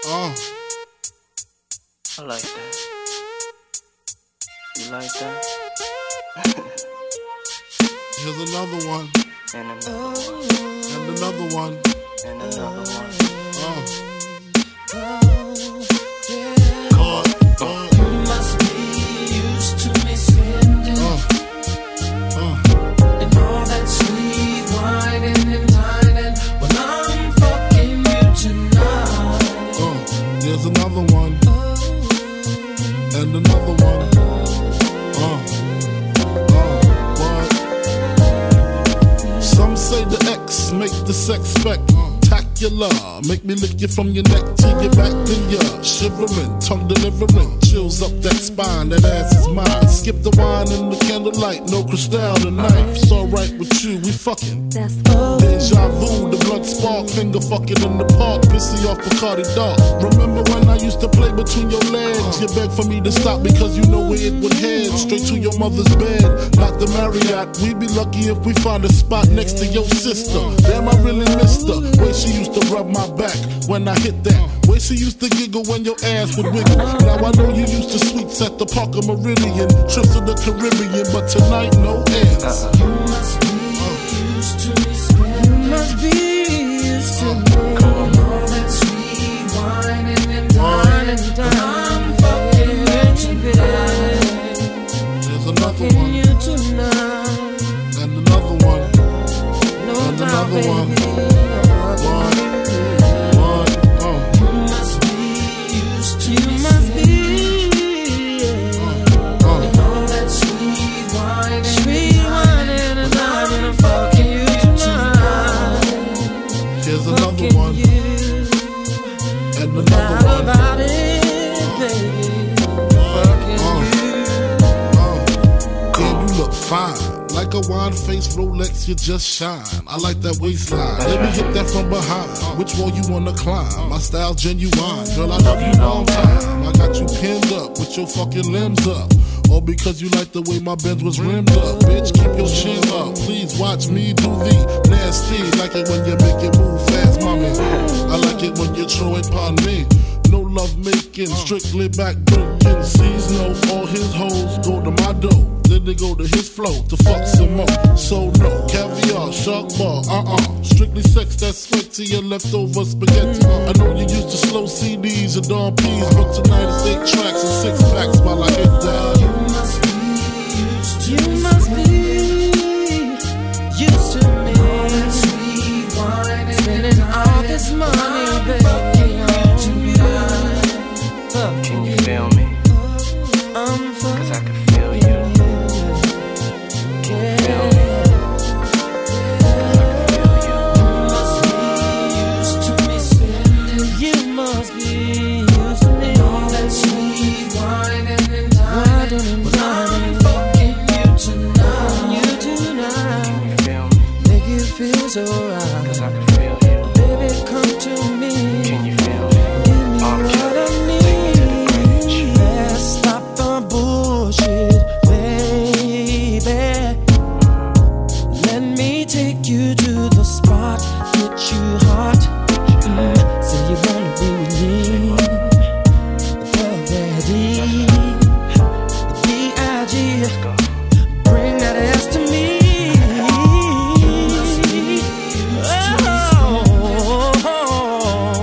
I like that. You like that? Here's another one. And another one. And another one. And another one. You must be used to me spending and all that sweet whining and dining when I'm fucking you tonight. There's another one. And another one. What? Some say the X make the sex spectacular. Make me lick you from your neck to your back and you're shivering, tongue delivering, chills up that spine, that ass is mine. Skip the wine and the candlelight, no crystal tonight. It's alright with you, we fucking. Deja vu, the blood spark, finger fucking in the park, pissy off Bacardi Dark. Remember when I used to play between your legs? You begged for me to stop because you know where it would head. Straight to your mother's bed, not the Marriott. We'd be lucky if we find a spot next to your sister. Damn, I really missed her. Way she used to rub my back when I hit that. Way she used to giggle when your ass would wiggle. Now I know you used to sweets at the Parker Meridian, trips to the Caribbean, but tonight no ends. You must be used to me spending. You must be used to me. And all that sweet whining and dining when I'm fucking you tonight. There's another Fucking one. you tonight. And another one. No And doubt, another baby. one. You must be used to me. You must be. And all that sweet whining and dining and fucking you tonight. Here's another Fucking one. you. And Not another one. about it, baby. Fucking you. Damn, you look fine. Like a wine-faced Rolex, you just shine. I like that waistline. Let me hit that from behind. Which wall you wanna climb? My style genuine. Girl, I love you long time. I got you pinned up with your fucking limbs up. All because you like the way my Benz was rimmed up. Bitch, keep your chin up. Please watch me do the nasty. Like it when you make it move fast, mommy. I like it when you throw it upon me. No love making, strictly back breaking. Sees no, all his hoes go to my dough. Then they go to his flow to fuck some more. So no, caviar, shark bar, strictly sex that's sweat to your leftover spaghetti. I know you used to slow CDs and Dawn P's, but tonight it's 8 tracks and 6 packs while I hit that. You must be used to me. You must be used to me. All that sweet wine spending all this money, baby. Can you feel me? Cause I can feel you. Can you feel me? You must be used to me. All that sweet whining and dining when I'm fucking you tonight. Can you feel me? Make you feel so right. Cause I can feel you. Baby, come to me. Can you feel me? Give me I'm what I killing. need. Take me to the bridge. Let's stop the bullshit, baby. Let me take you to the spot, get you hot. Say you wanna be with me. Already, B.I.G. Let's go. Bring that ass to me. Oh,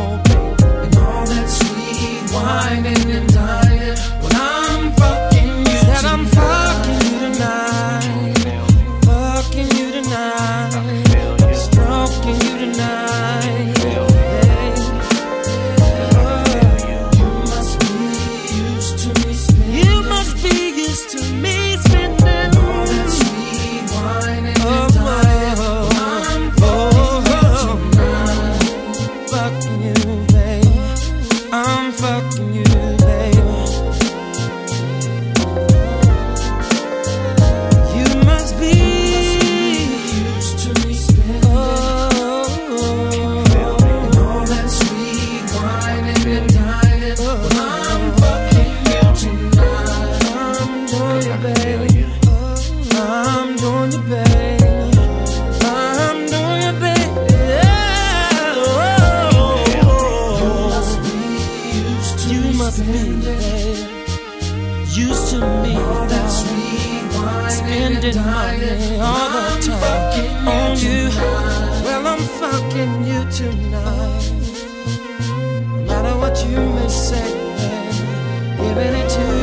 money all the time on you. Well, I'm fucking you tonight. No matter what you may say, giving it to